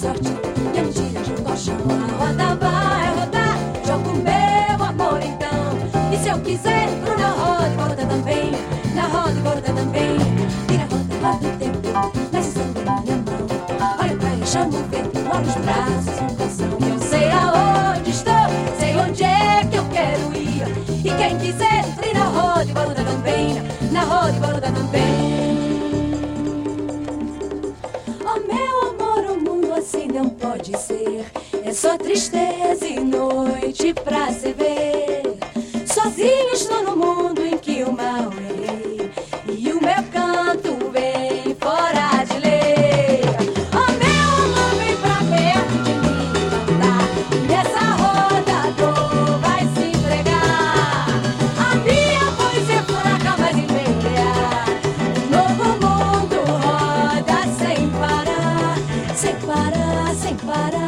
sorte, minha mentira junto ao chão. A roda vai rodar, jogo meu amor então. E se eu quiser, entro na roda e volta também. Na roda e volta também. Vira a roda lá do tempo, nasce sangue na minha mão. Olha pra ele, chamo o vento, logo os braços, um canção. Eu sei aonde estou, sei onde é que eu quero ir. E quem quiser, entre na roda e volta também. Na roda e volta também. Oh meu amor, o mundo assim não pode ser. É só tristeza e noite pra se ver. Sozinho estou no mundo em que o mal errei. E o meu canto vem fora de lei. Oh meu amor, vem pra perto de mim cantar. Nessa roda a dor vai se entregar. A minha voz é fraca, mas empenhar. O novo mundo roda sem parar. Sem parar, sem parar.